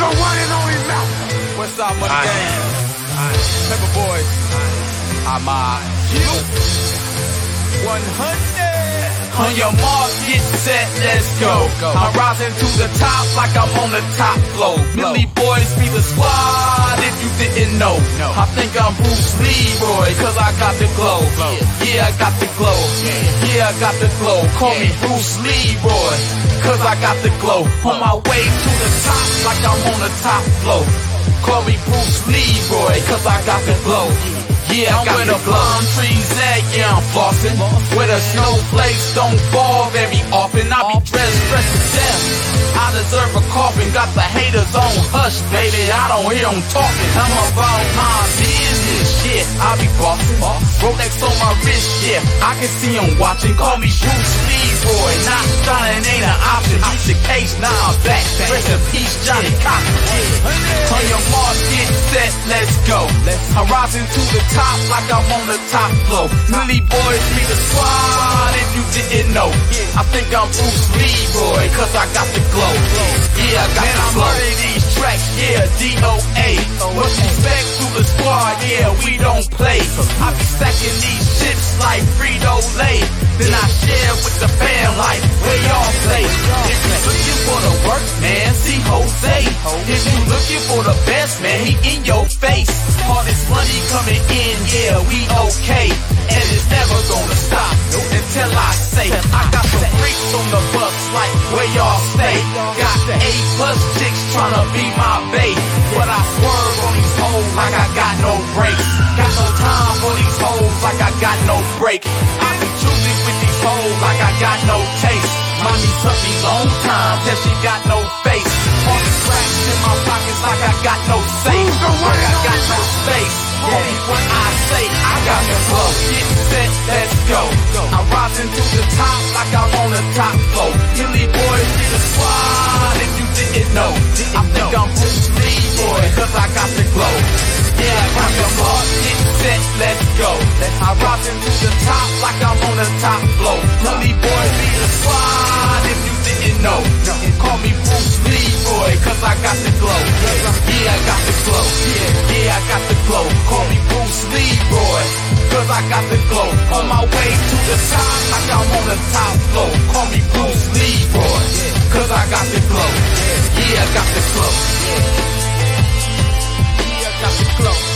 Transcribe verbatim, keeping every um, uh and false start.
nigga running on his mouth. What's up, money gang? Pepper boys. I'm uh, you. one hundred. On your mark, get set, let's go. I'm rising to the top like I'm on the top floor. Millie boys be the squad if you didn't know. I think I'm Bruce Leroy, cause I got the glow. Yeah, I got the glow. Yeah, I got the glow. Call me Bruce Leroy, cause I got the glow. On my way to the top like I'm on the top floor. Call me Bruce Leroy, cause I got the glow. Yeah, I got the palm trees at, yeah, I'm flossing. Where the snowflakes don't fall very often. I be dressed, dressed to death. I deserve a coffin. Got the haters on hush, baby. I don't hear them talking. I'm about my business, shit. I be bossing. Rolex on my wrist, yeah. I can see them watching. Call me Bruce Leroy. Not trying ain't an option. Beat the case, now I'm back. Rest in peace, Johnny Cochran. On your mark, get set, let's go. I'm rising to the top like I'm on the top floor. Millie boys be the squad if you didn't know. I think I'm Bruce Leroy, cause I got the glow. Yeah, I got the glow. I'm these tracks, yeah, D O A. Much respect to the squad, yeah, we don't play. I be stacking these chips like Frito-Lay. Then I share with the fam like, where y'all play? If you looking for the work, man, see Jose. If you looking for the best, man, he in your face. All this money coming in, yeah, we okay. And it's never gonna stop until I say I got some freaks on the bus, like where y'all stay. Got A plus chicks tryna be my babe, but I swerve on these hoes like I got no brakes. Got no time for these hoes like I got no break. I be choosing with these hoes like I got no taste. Mommy took me long time till she got no face. All these racks in my pockets like I got no safe. Like I got no space. Yeah, what I say, I got the flow. Get set, let's go. I'm rising to the top like I'm on the top floor. Millie boys be the squad if you didn't know. I think I'm Bruce Leroy, cause I got the glow. Yeah, I got the flow. Get set, let's go. I'm rising to the top like I'm on the top floor. Millie boys be the squad if you didn't know. Call me Bruce Leroy, cause I got the glow. Yeah, I got the glow. Yeah, yeah, I got the glow. Call me Bruce Leroy, cause I got the glow. On my way to the top like I'm on the top floor. Call me Bruce Leroy, cause I got the glow. Yeah, I got the glow. Yeah, I got the glow.